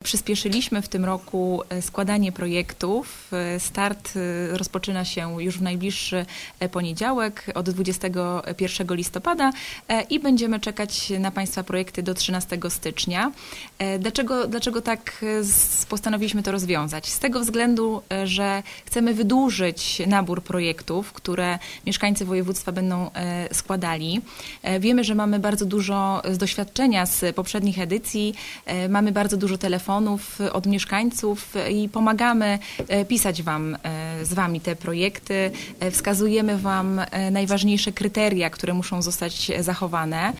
przyspieszyliśmy w tym roku składanie projektów. Start rozpoczyna się już w najbliższy poniedziałek od 21 listopada i będziemy czekać na Państwa projekty do 13 stycznia. Dlaczego tak postanowiliśmy to rozwiązać? Z tego względu, że chcemy wydłużyć nabór projektów, które mieszkańcy województwa będą składali. Wiemy, że mamy bardzo dużo z doświadczenia z poprzednich edycji, mamy bardzo dużo telefonów od mieszkańców i pomagamy pisać z Wami te projekty, wskazujemy Wam najważniejsze kryteria, które muszą zostać zachowane.